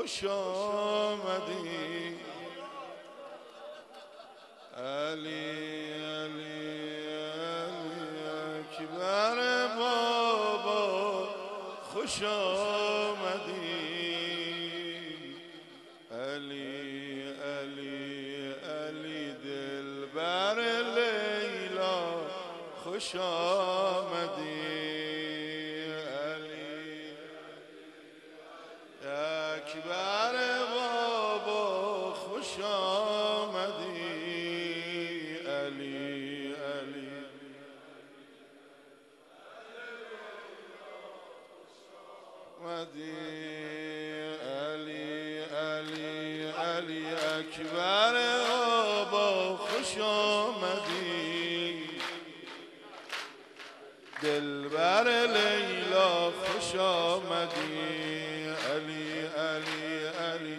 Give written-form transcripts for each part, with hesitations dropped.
خوش آمدی علی علی علی اکبر بابا خوش آمدی علی علی علی دلبر لیلا خوش آمدی علی اکبر بابا خوش آمدی علی علی آمدی علی علی علی اکبر بابا خوش آمدی دلبر لیلا خوش آمدی علی علی علی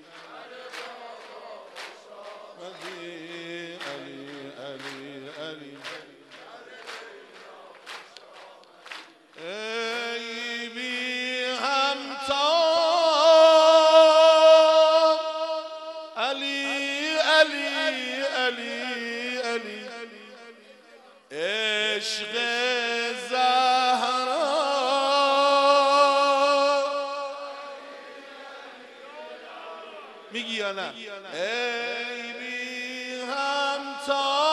علی علی علی ای بی همتا علی علی علی علی عشق زهرا میگی یا نه ای بی همتا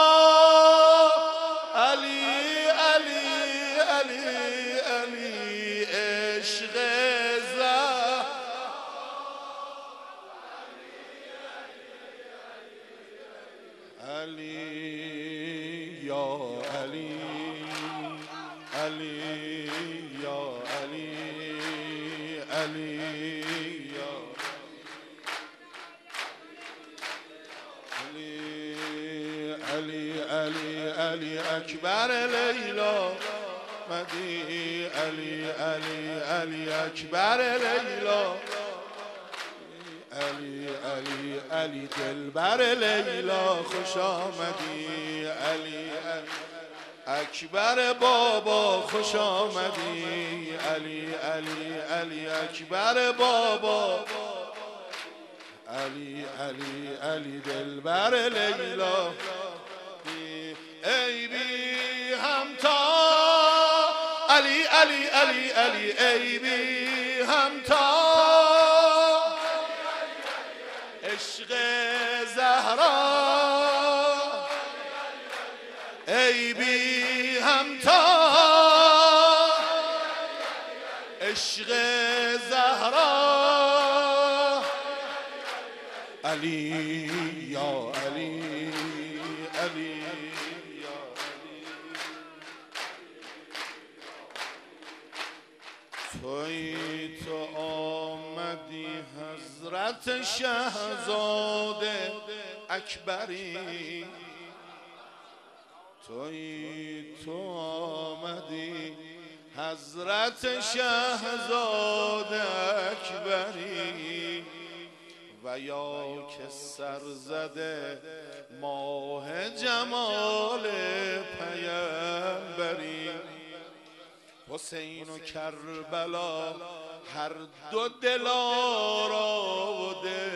علی علی علی علی عشق زهرا علی یا علی علی یا علی علی یا علی علی علی اکبر لیلا مدی علی علی علی اکبر لیلا علی علی علی دلبر لیلا خوش آمدی علی علی اکبر بابا خوش آمدی علی علی علی اکبر بابا علی علی علی دلبر لیلا ای بی همتا علی علی علی علی ای بی همتا عشق زهرا ای بی همتا عشق زهرا علی یا علی علی یا علی تویی تو آمدی حضرت شهزاده اکبری تویی تو آمدی حضرت شهزاده اکبری و یا که سرزده ماه جمال پیمبری حسین و کربلا هر دو دلارا و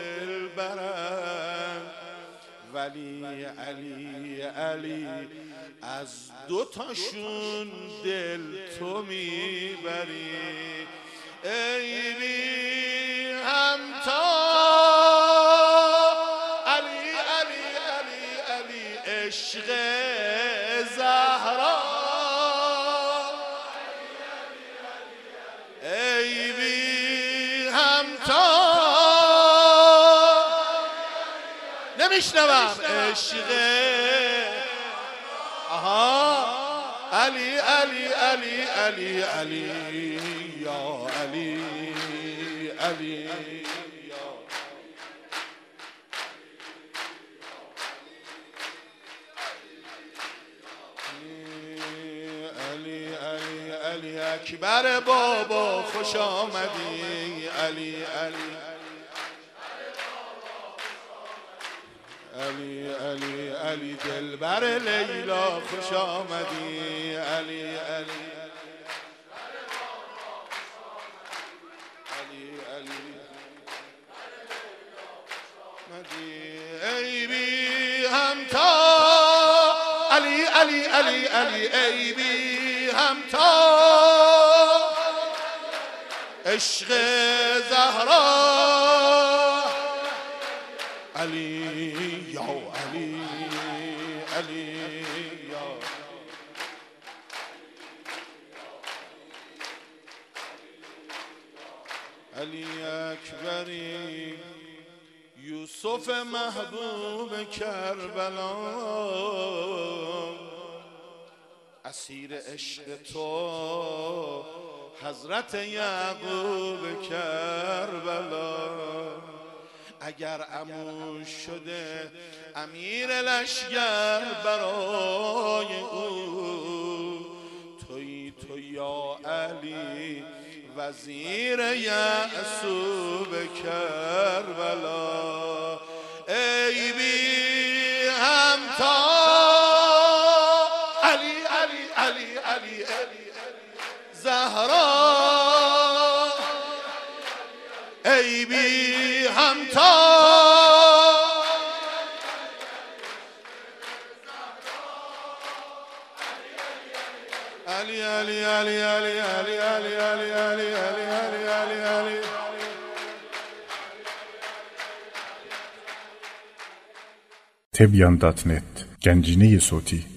دلبرند ولی علی علی از دوتاشون دل تو میبری ای بی همتا علی علی علی علی عشق زهرا ای بی همتا نمیشنوم عشق آها علی علی علی علی علی یا علی علی علی علی علی اکبر بابا خوش آمدی علی علی علی علی علی دلبر لیلا خوش آمدی علی علی علی علی آمدی ای بی همتا علی علی علی علی ای بی همتا عشق زهرا علی یا علی علی یا علی اکبری یوسف محبوب کربلا اسیر عشق تو حضرت یعقوب کربلا اگر عمو شده امیر لشگر برای او تویی تو یا علی وزیر یعصوب کربلا ای بی همتا علی علی علی علی علی زهرا ای بی همتا علی علی علی علی علی علی علی علی علی علی علی علی Tebyan.net Gencine صوتی